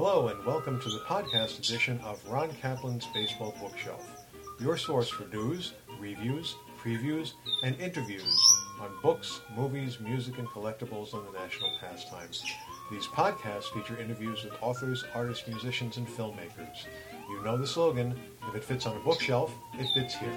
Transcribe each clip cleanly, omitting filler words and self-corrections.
Hello and welcome to the podcast edition of Ron Kaplan's Baseball Bookshelf, your source for news, reviews, previews, and interviews on books, movies, music, and collectibles on the national pastimes. These podcasts feature interviews with authors, artists, musicians, and filmmakers. You know the slogan, if it fits on a bookshelf, it fits here.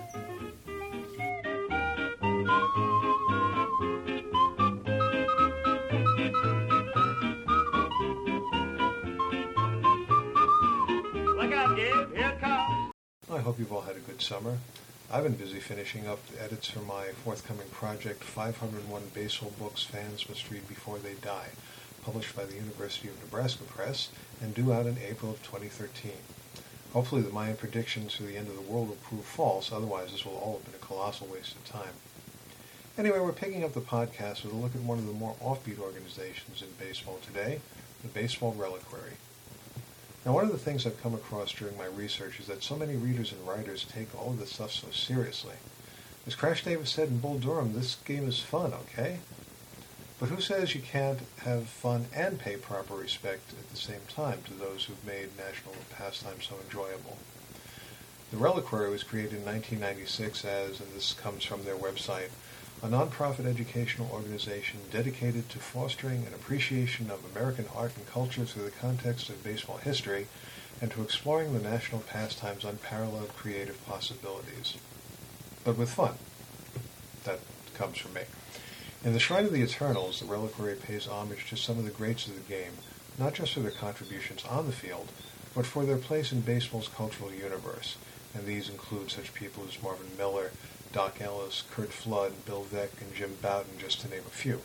I hope you've all had a good summer. I've been busy finishing up the edits for my forthcoming project, 501 Baseball Books Fans Must Read Before They Die, published by the University of Nebraska Press and due out in April of 2013. Hopefully the Mayan predictions for the end of the world will prove false, otherwise this will all have been a colossal waste of time. Anyway, we're picking up the podcast with a look at one of the more offbeat organizations in baseball today, the Baseball Reliquary. Now, one of the things I've come across during my research is that so many readers and writers take all of this stuff so seriously. As Crash Davis said in Bull Durham, this game is fun, okay? But who says you can't have fun and pay proper respect at the same time to those who've made national pastime so enjoyable? The Reliquary was created in 1996 as, and this comes from their website, a nonprofit educational organization dedicated to fostering an appreciation of American art and culture through the context of baseball history and to exploring the national pastime's unparalleled creative possibilities. But with fun. That comes from me. In the Shrine of the Eternals, the Reliquary pays homage to some of the greats of the game, not just for their contributions on the field, but for their place in baseball's cultural universe, and these include such people as Marvin Miller, Doc Ellis, Curt Flood, Bill Veeck, and Jim Bouton, just to name a few.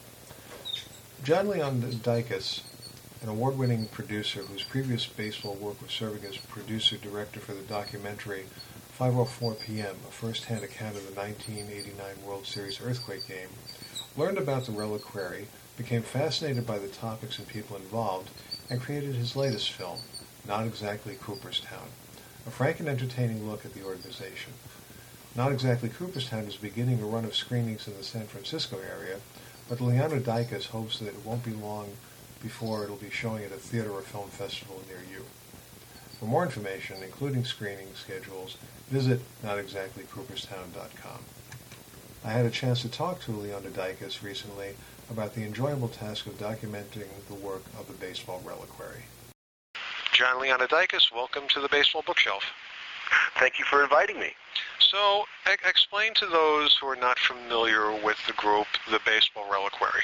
John Leonidas, an award-winning producer whose previous baseball work was serving as producer-director for the documentary 5:04 p.m., a first-hand account of the 1989 World Series earthquake game, learned about the Reliquary, became fascinated by the topics and people involved, and created his latest film, Not Exactly Cooperstown, a frank and entertaining look at the organization. Not Exactly Cooperstown is beginning a run of screenings in the San Francisco area, but Leonidas hopes that it won't be long before it'll be showing at a theater or film festival near you. For more information, including screening schedules, visit notexactlycooperstown.com. I had a chance to talk to Leonidas recently about the enjoyable task of documenting the work of the Baseball Reliquary. John Leonidas, welcome to the Baseball Bookshelf. Thank you for inviting me. So, explain to those who are not familiar with the group, the Baseball Reliquary.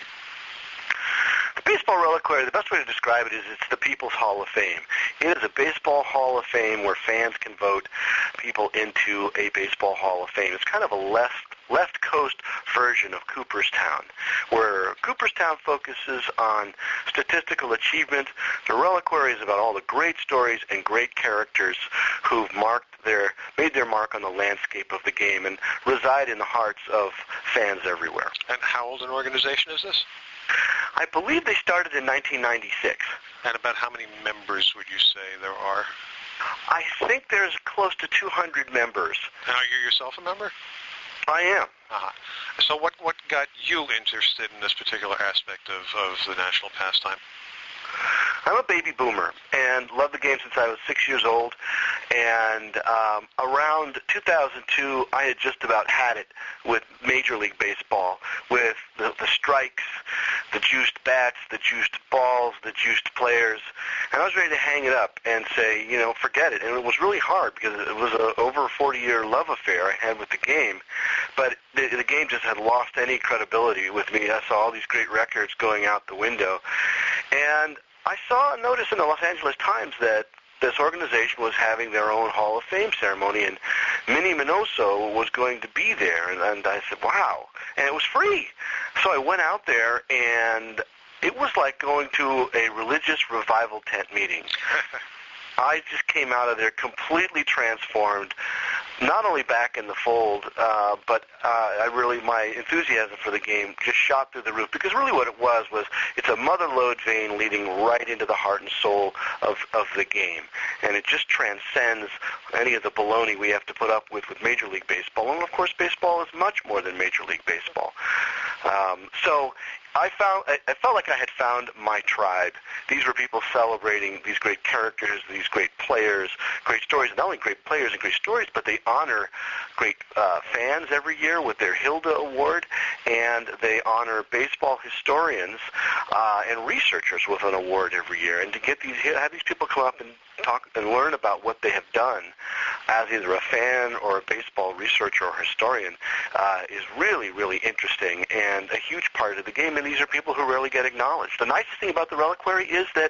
The Baseball Reliquary, the best way to describe it is it's the People's Hall of Fame. It is a baseball hall of fame where fans can vote people into a baseball hall of fame. It's kind of a left coast version of Cooperstown, where Cooperstown focuses on statistical achievement. The Reliquary is about all the great stories and great characters who've made their mark on the landscape of the game and reside in the hearts of fans everywhere. And how old an organization is this? I believe they started in 1996. And about how many members would you say there are? I think there's close to 200 members. And are you yourself a member? I am. Uh-huh. So what got you interested in this particular aspect of the national pastime? I'm a baby boomer and loved the game since I was 6 years old. And around 2002, I had just about had it with Major League Baseball, with the strikes, the juiced bats, the juiced balls, the juiced players. And I was ready to hang it up and say, forget it. And it was really hard because it was over a 40-year love affair I had with the game. But the game just had lost any credibility with me. I saw all these great records going out the window. And I saw a notice in the Los Angeles Times that this organization was having their own Hall of Fame ceremony, and Minnie Minoso was going to be there. And I said, wow. And it was free. So I went out there, and it was like going to a religious revival tent meeting. I just came out of there completely transformed, not only back in the fold, but my enthusiasm for the game just shot through the roof, because really what it was it's a mother lode vein leading right into the heart and soul of the game, and it just transcends any of the baloney we have to put up with Major League Baseball, and of course baseball is much more than Major League Baseball. So I felt like I had found my tribe. These were people celebrating these great characters, these great players, great stories. Not only great players and great stories, but they honor great fans every year with their Hilda Award, and they honor baseball historians and researchers with an award every year. And to have these people come up and talk and learn about what they have done as either a fan or a baseball researcher or historian is really, really interesting and a huge part of the game. And these are people who rarely get acknowledged. The nicest thing about the Reliquary is that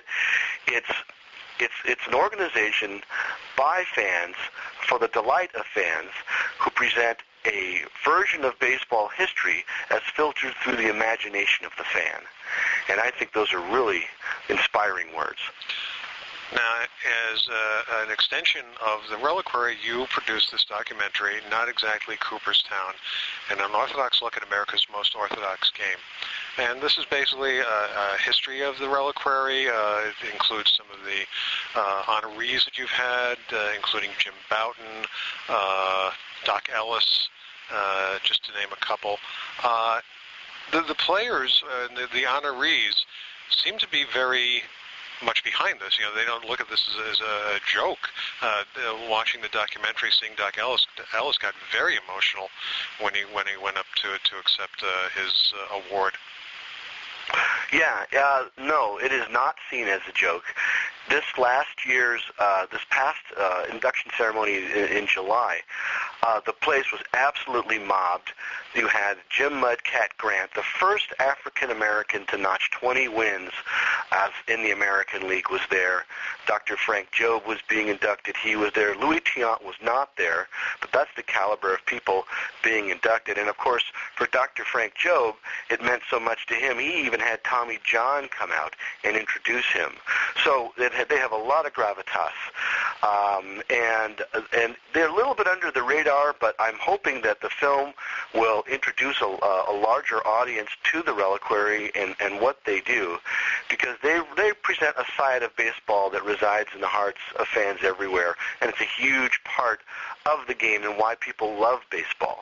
it's an organization by fans for the delight of fans who present a version of baseball history as filtered through the imagination of the fan. And I think those are really inspiring words. Now, as an extension of the Reliquary, you produced this documentary, Not Exactly Cooperstown, an unorthodox look at America's most orthodox game. And this is basically a history of the Reliquary. It includes some of the honorees that you've had, including Jim Bouton, Doc Ellis, just to name a couple. The players, the honorees, seem to be very much behind this. They don't look at this as a joke. Watching the documentary, seeing Doc Ellis got very emotional when he went up to accept his award. Yeah, no, it is not seen as a joke. This past induction ceremony in July, the place was absolutely mobbed. You had Jim Mudcat Grant, the first African-American to notch 20 wins in the American League, was there. Dr. Frank Jobe was being inducted. He was there. Louis Tiant was not there, but that's the caliber of people being inducted. And, of course, for Dr. Frank Jobe, it meant so much to him. He even had Tommy John come out and introduce him. So they have a lot of gravitas. And they're a little bit under the radar, but I'm hoping that the film will introduce a larger audience to the Reliquary and what they do, because they present a side of baseball that resides in the hearts of fans everywhere, and it's a huge part of the game and why people love baseball.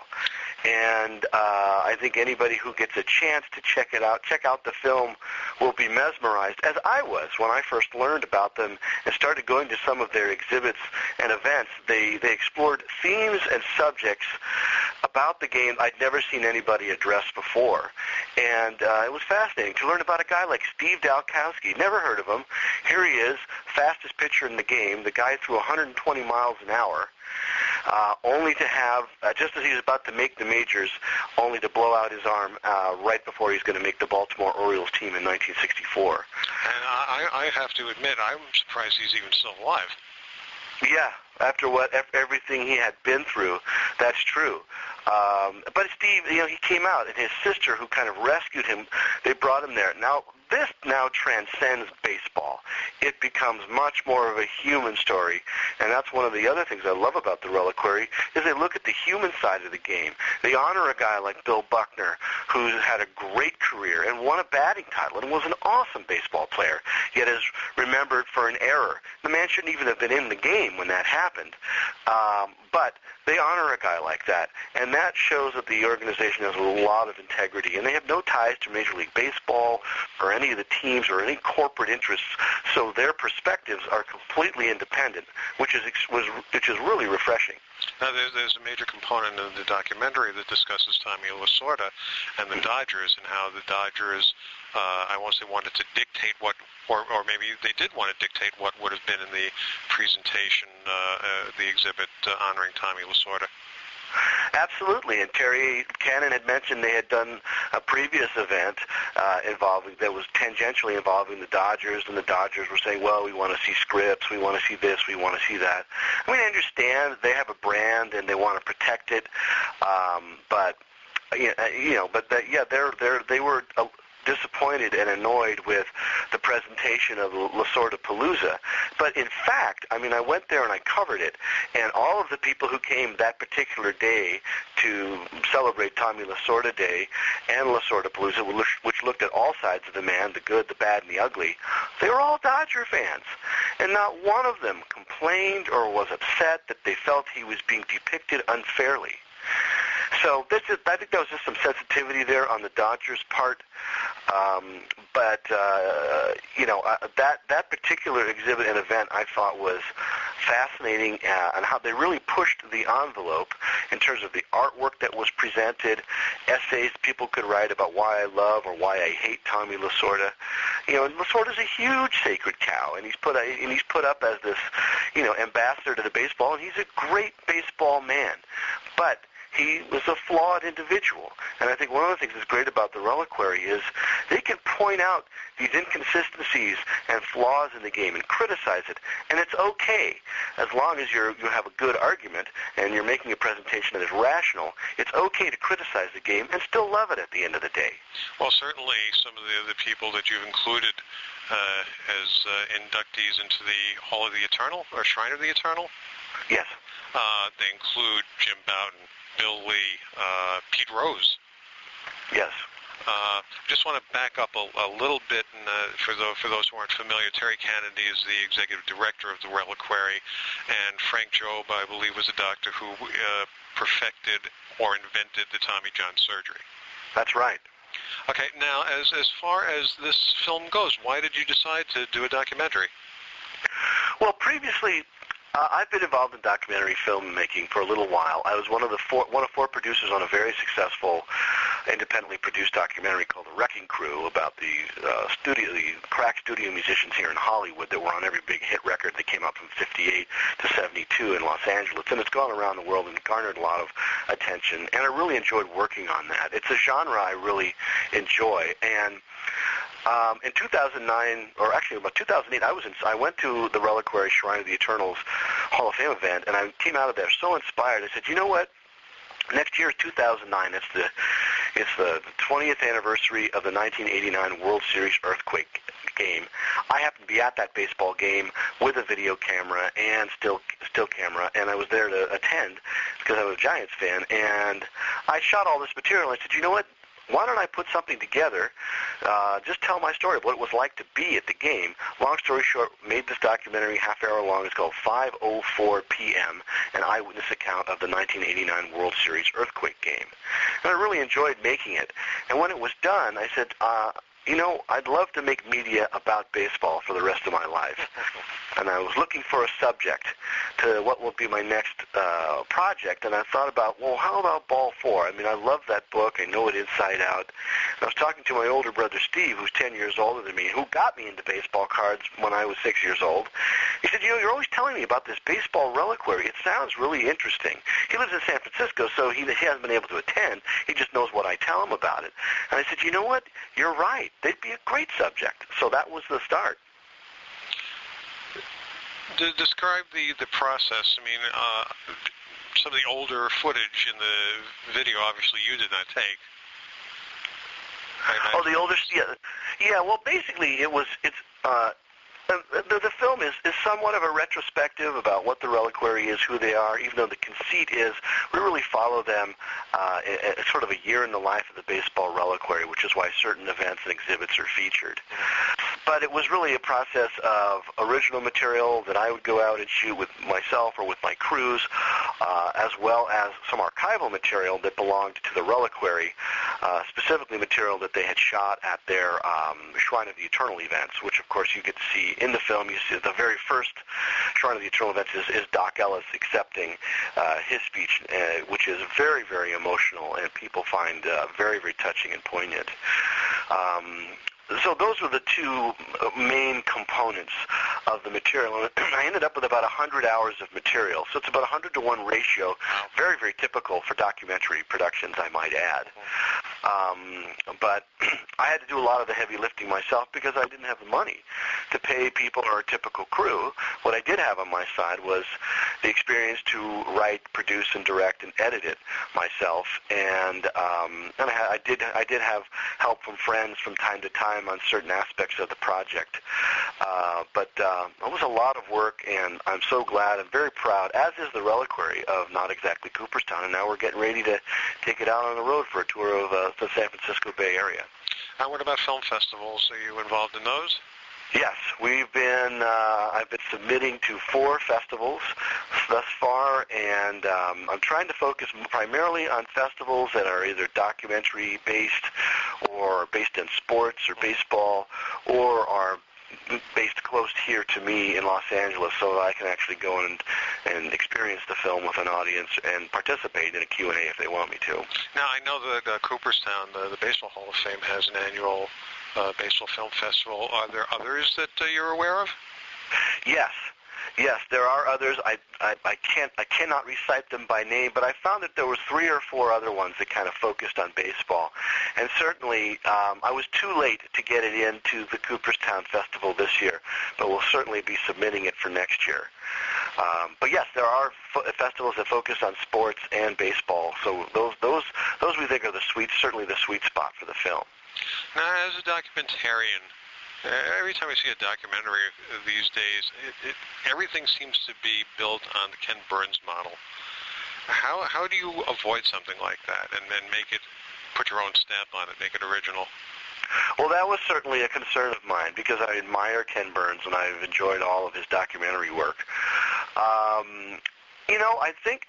And I think anybody who gets a chance to check out the film, will be mesmerized, as I was when I first learned about them and started going to some of their exhibits and events. They explored themes and subjects about the game I'd never seen anybody address before. And it was fascinating to learn about a guy like Steve Dalkowski. Never heard of him. Here he is, fastest pitcher in the game. The guy threw 120 miles an hour. Only to have, just as he was about to make the majors, only to blow out his arm right before he's going to make the Baltimore Orioles team in 1964. And I have to admit, I'm surprised he's even still alive. Yeah, after everything he had been through, that's true. But Steve, he came out, and his sister, who kind of rescued him, they brought him there. Now, this now transcends baseball. It becomes much more of a human story, and that's one of the other things I love about the Reliquary, is they look at the human side of the game. They honor a guy like Bill Buckner, who had a great career and won a batting title and was an awesome baseball player, yet is remembered for an error. The man shouldn't even have been in the game when that happened. But they honor a guy like that, and that shows that the organization has a lot of integrity, and they have no ties to Major League Baseball or any of the teams or any corporate interests, so their perspectives are completely independent, which is really refreshing. Now, there's a major component of the documentary that discusses Tommy Lasorda and the Dodgers, and how the Dodgers, I won't say wanted to dictate what, or maybe they did want to dictate what would have been in the presentation, the exhibit honoring Tommy Lasorda. Absolutely, and Terry Cannon had mentioned they had done a previous event that was tangentially involving the Dodgers, and the Dodgers were saying, well, we want to see scripts, we want to see this, we want to see that. I mean, I understand they have a brand and they want to protect it, but they were disappointed and annoyed with the presentation of Lasorda Palooza. But in fact, I mean, I went there and I covered it, and all of the people who came that particular day to celebrate Tommy Lasorda Day and Lasorda Palooza, which looked at all sides of the man, the good, the bad, and the ugly, they were all Dodger fans. And not one of them complained or was upset that they felt he was being depicted unfairly. So I think that was just some sensitivity there on the Dodgers' part. That particular exhibit and event I thought was fascinating, and how they really pushed the envelope in terms of the artwork that was presented, essays people could write about why I love or why I hate Tommy Lasorda. And Lasorda's a huge sacred cow, and he's put up as this, ambassador to the baseball, and he's a great baseball man. But he was a flawed individual. And I think one of the things that's great about the Reliquary is they can point out these inconsistencies and flaws in the game and criticize it. And it's okay, as long as you have a good argument and you're making a presentation that is rational. It's okay to criticize the game and still love it at the end of the day. Well, certainly some of the people that you've included as inductees into the Hall of the Eternal, or Shrine of the Eternal. Yes. They include Jim Bouton, Bill Lee, Pete Rose. Yes. Just want to back up a little bit, and for those who aren't familiar, Terry Kennedy is the executive director of the Reliquary, and Frank Jobe, I believe, was a doctor who perfected or invented the Tommy John surgery. That's right. Okay, now as far as this film goes, why did you decide to do a documentary? Well, previously, I've been involved in documentary filmmaking for a little while. I was one of four producers on a very successful, independently produced documentary called The Wrecking Crew about the crack studio musicians here in Hollywood that were on every big hit record that came out from 58 to 72 in Los Angeles. And it's gone around the world and garnered a lot of attention. And I really enjoyed working on that. It's a genre I really enjoy. And in 2009, or actually about 2008, I went to the Reliquary Shrine of the Eternals Hall of Fame event, and I came out of there so inspired. I said, you know what? Next year is 2009. It's the 20th anniversary of the 1989 World Series Earthquake game. I happened to be at that baseball game with a video camera and still camera, and I was there to attend because I was a Giants fan. And I shot all this material. And I said, you know what? Why don't I put something together, just tell my story of what it was like to be at the game. Long story short, made this documentary, half hour long. It's called 5:04 p.m., an eyewitness account of the 1989 World Series Earthquake game. And I really enjoyed making it. And when it was done, I said, I'd love to make media about baseball for the rest of my life. And I was looking for a subject to what would be my next project, and I thought about, well, how about Ball 4? I mean, I love that book. I know it inside out. And I was talking to my older brother, Steve, who's 10 years older than me, who got me into baseball cards when I was 6 years old. He said, you're always telling me about this baseball reliquary. It sounds really interesting. He lives in San Francisco, so he hasn't been able to attend. He just knows what I tell him about it. And I said, you know what? You're right. They'd be a great subject. So that was the start. Describe the process. I mean, some of the older footage in the video, obviously, you did not take. Oh, the older, yeah. Well, basically, the film is somewhat of a retrospective about what the Reliquary is, who they are, even though the conceit is we really follow them as sort of a year in the life of the baseball Reliquary, which is why certain events and exhibits are featured. But it was really a process of original material that I would go out and shoot with myself or with my crews, as well as some archival material that belonged to the Reliquary, specifically material that they had shot at their Shrine of the Eternal events, which, of course, you get to see in the film. You see the very first Shrine of the Eternal events is Doc Ellis accepting his speech, which is very, very emotional, and people find very, very touching and poignant. So those were the two main components of the material. I ended up with about 100 hours of material. So it's about a 100-to-1 ratio, very, very typical for documentary productions, I might add. But I had to do a lot of the heavy lifting myself because I didn't have the money to pay people or a typical crew. What I did have on my side was the experience to write, produce, and direct and edit it myself. And I did have help from friends from time to time on certain aspects of the project. But it was a lot of work, and I'm so glad and very proud, as is the Reliquary, of Not Exactly Cooperstown. And now we're getting ready to take it out on the road for a tour of the San Francisco Bay Area. What about film festivals? Are you involved in those? Yes, I've been submitting to 4 festivals thus far, and I'm trying to focus primarily on festivals that are either documentary-based or based in sports or baseball, or are based close here to me in Los Angeles, so that I can actually go and experience the film with an audience and participate in a Q&A if they want me to. Now, I know that Cooperstown, the Baseball Hall of Fame, has an annual baseball film festival. Are there others that you're aware of? Yes, there are others. I cannot recite them by name, but I found that there was 3 or 4 other ones that kind of focused on baseball. And certainly, I was too late to get it into the Cooperstown Festival this year, but we'll certainly be submitting it for next year. But yes, there are festivals that focus on sports and baseball. So those we think are certainly the sweet spot for the film. Now, as a documentarian, every time I see a documentary these days, everything seems to be built on the Ken Burns model. How do you avoid something like that and then put your own stamp on it, make it original? Well, that was certainly a concern of mine because I admire Ken Burns and I've enjoyed all of his documentary work. I think,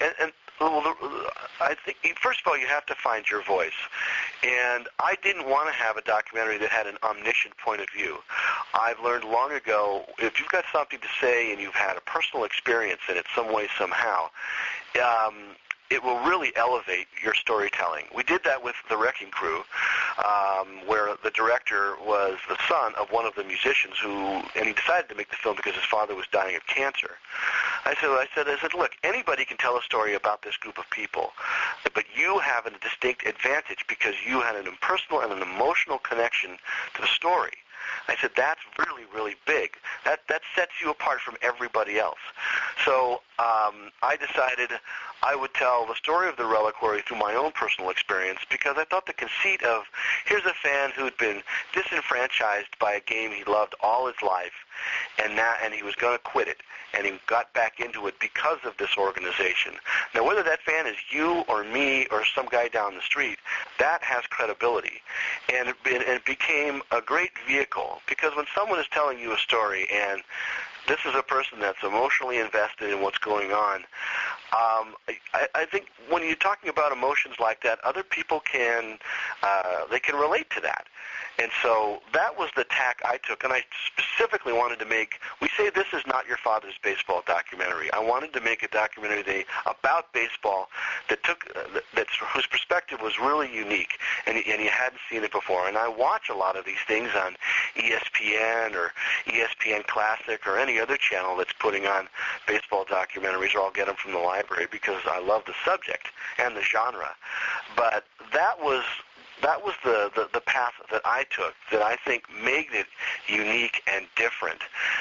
first of all, you have to find your voice. And I didn't want to have a documentary that had an omniscient point of view. I've learned long ago, if you've got something to say and you've had a personal experience in it some way, somehow, it will really elevate your storytelling. We did that with The Wrecking Crew, where the director was the son of one of the musicians and he decided to make the film because his father was dying of cancer. I said, look, anybody can tell a story about this group of people, but you have a distinct advantage because you had an impersonal and an emotional connection to the story. I said, that's really, really big. That sets you apart from everybody else. So I decided I would tell the story of the Reliquary through my own personal experience because I thought the conceit of here's a fan who'd been disenfranchised by a game he loved all his life, and he was going to quit it, and he got back into it because of this organization. Now, whether that fan is you or me or some guy down the street, that has credibility. And it became a great vehicle because when someone is telling you a story and this is a person that's emotionally invested in what's going on, I think when you're talking about emotions like that, other people can relate to that. And so that was the tack I took, and I specifically wanted to we say this is not your father's baseball documentary. I wanted to make a documentary about baseball whose perspective was really unique, and you hadn't seen it before. And I watch a lot of these things on ESPN or ESPN Classic or any other channel that's putting on baseball documentaries, or I'll get them from the library because I love the subject and the genre. But that was the path that I took that I think made it unique and different.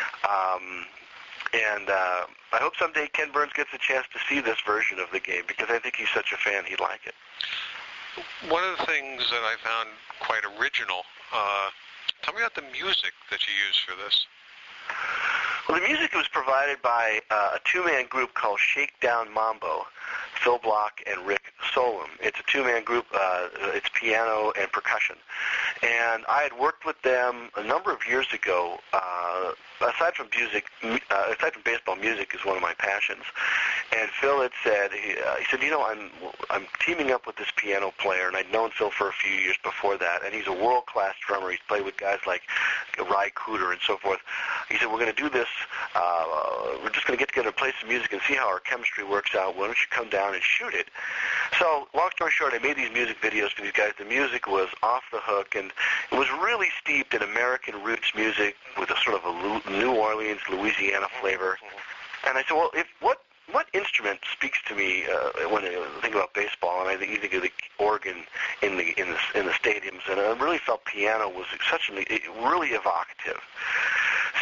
I hope someday Ken Burns gets a chance to see this version of the game because I think he's such a fan he'd like it. One of the things that I found quite original, tell me about the music that you used for this. Well, the music was provided by a 2-man group called Shakedown Mambo, Phil Block and Rick Solem. It's a 2-man group. It's piano and percussion. And I had worked with them a number of years ago. Aside from baseball, music is one of my passions. And Phil had said, he said, I'm teaming up with this piano player, and I'd known Phil for a few years before that, and he's a world-class drummer. He's played with guys like Ry Cooder and so forth. He said, we're going to do this. We're just going to get together and play some music and see how our chemistry works out. Why don't you come down and shoot it? So, long story short, I made these music videos for these guys. The music was off the hook, and it was really steeped in American roots music with a sort of a New Orleans, Louisiana flavor. And I said, well, what instrument speaks to me when I think about baseball? And I think you think of the organ in the stadiums, and I really felt piano was really evocative.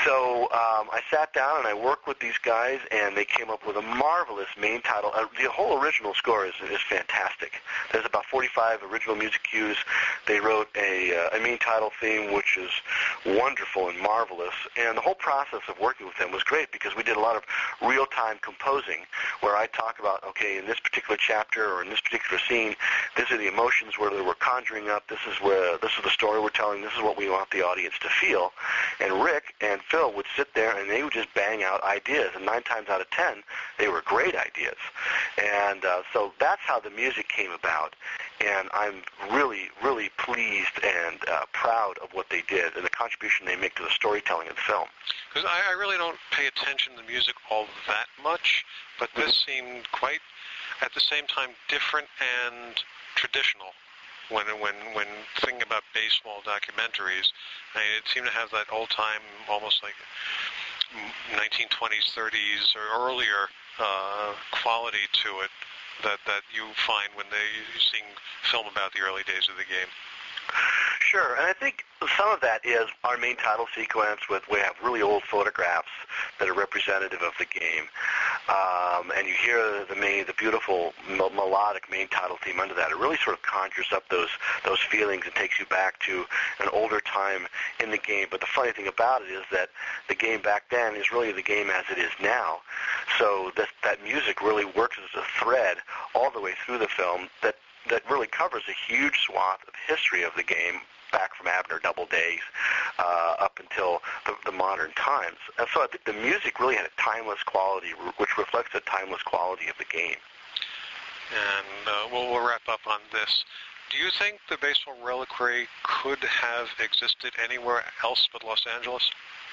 So I sat down and I worked with these guys, and they came up with a marvelous main title. The whole original score is fantastic. There's about 45 original music cues. They wrote a main title theme, which is wonderful and marvelous. And the whole process of working with them was great because we did a lot of real-time composing where I talk about, okay, in this particular chapter or in this particular scene, these are the emotions where we're conjuring up. This is the story we're telling. This is what we want the audience to feel. And Rick and Phil would sit there and they would just bang out ideas. And 9 times out of 10, they were great ideas. And so that's how the music came about. And I'm really, really pleased and proud of what they did and the contribution they make to the storytelling of the film. Because I really don't pay attention to the music all that much, but this seemed quite, at the same time, different and traditional. When thinking about baseball documentaries, it seemed to have that old-time, almost like 1920s, 30s, or earlier quality to it that you find when you're seeing film about the early days of the game. Sure, and I think some of that is our main title sequence we have really old photographs that are representative of the game. And you hear the beautiful melodic main title theme under that. It really sort of conjures up those feelings and takes you back to an older time in the game. But the funny thing about it is that the game back then is really the game as it is now. So that music really works as a thread all the way through the film that really covers a huge swath of history of the game back from Abner Doubleday up until the modern times. And so I think the music really had a timeless quality, which reflects the timeless quality of the game. And we'll wrap up on this. Do you think the Baseball Reliquary could have existed anywhere else but Los Angeles?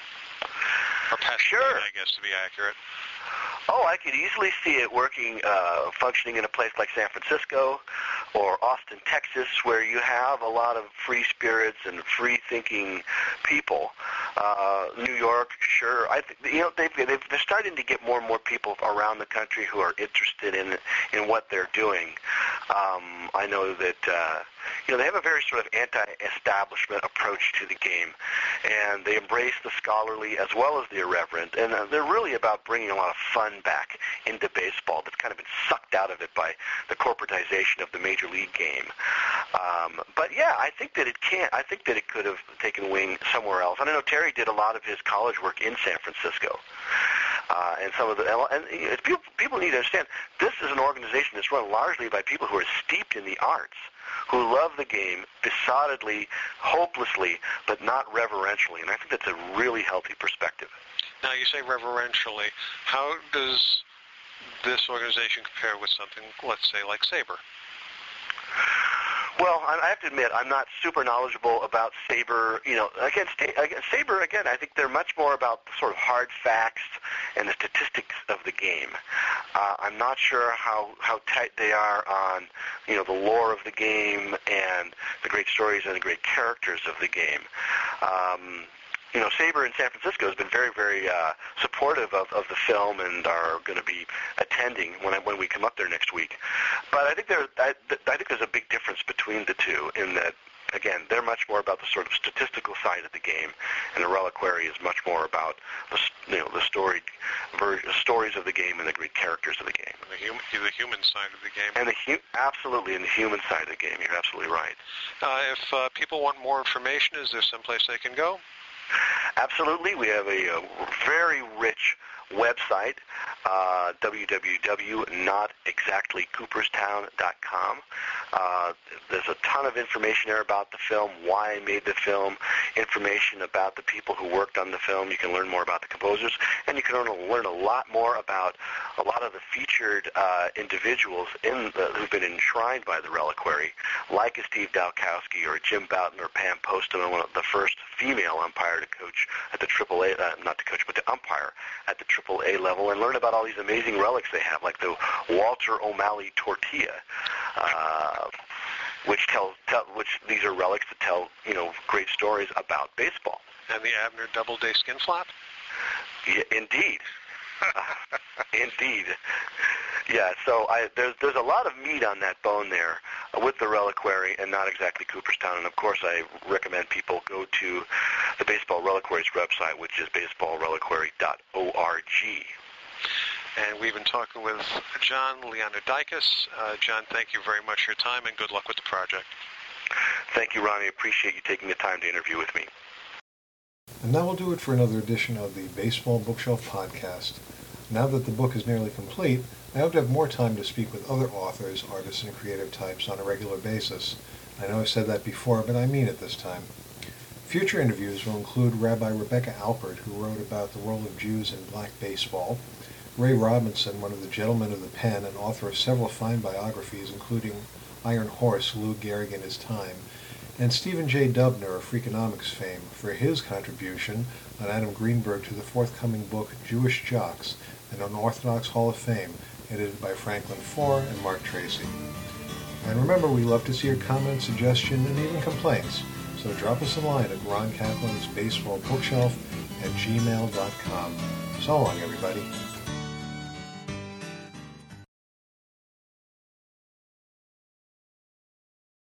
Or Pasadena, sure, I guess, to be accurate. Oh, I could easily see it working, functioning in a place like San Francisco or Austin, Texas, where you have a lot of free spirits and free-thinking people. New York, sure. I think they're starting to get more and more people around the country who are interested in what they're doing. I know that they have a very sort of anti-establishment approach to the game, and they embrace the scholarly as well as the irreverent, and they're really about bringing a lot of fun back into baseball that's kind of been sucked out of it by the corporatization of the major league game. But yeah, I think that it can. I think that it could have taken wing somewhere else. And I know Terry did a lot of his college work in San Francisco. And some of people need to understand, this is an organization that's run largely by people who are steeped in the arts, who love the game besottedly, hopelessly, but not reverentially. And I think that's a really healthy perspective. Now, you say reverentially. How does this organization compare with something, let's say, like SABR? Well, I have to admit, I'm not super knowledgeable about SABR. SABR, again, I think they're much more about the sort of hard facts and the statistics of the game. I'm not sure how tight they are on, the lore of the game and the great stories and the great characters of the game. SABR in San Francisco has been very, very supportive of the film and are going to be attending when we come up there next week. But I think there's a big difference between the two in that, again, they're much more about the sort of statistical side of the game, and the Reliquary is much more about the stories of the game and the great characters of the game. The human side of the game. And absolutely, in the human side of the game, you're absolutely right. If people want more information, is there someplace they can go? Absolutely. We have a very rich website, www.notexactlycooperstown.com. There's a ton of information there about the film, why I made the film, information about the people who worked on the film. You can learn more about the composers, and you can learn a lot more about a lot of the featured individuals who've been enshrined by the Reliquary, like a Steve Dalkowski or Jim Bouton or Pam Postman, one of the first female umpire to coach at the AAA, not to coach, but to umpire at the AAA level, and learn about all these amazing relics they have, like the Walter O'Malley tortilla, which these are relics that tell great stories about baseball. And the Abner Doubleday skin flap? Yeah, indeed. Indeed. Yeah, so there's a lot of meat on that bone there with the Reliquary and not exactly Cooperstown. And, of course, I recommend people go to the Baseball Reliquary's website, which is baseballreliquary.org. And we've been talking with John Leonardikis. John, thank you very much for your time, and good luck with the project. Thank you, Ronnie. I appreciate you taking the time to interview with me. And that will do it for another edition of the Baseball Bookshelf Podcast. Now that the book is nearly complete, I hope to have more time to speak with other authors, artists, and creative types on a regular basis. I know I've said that before, but I mean it this time. Future interviews will include Rabbi Rebecca Alpert, who wrote about the role of Jews in black baseball, Ray Robinson, one of the gentlemen of the pen and author of several fine biographies, including Iron Horse, Lou Gehrig in His Time, and Stephen J. Dubner of Freakonomics fame for his contribution on Adam Greenberg to the forthcoming book Jewish Jocks, an Unorthodox Hall of Fame, edited by Franklin Foer and Mark Tracy. And remember, we love to see your comments, suggestions, and even complaints, so drop us a line at Ron Kaplan's Baseball Bookshelf at gmail.com. So long, everybody.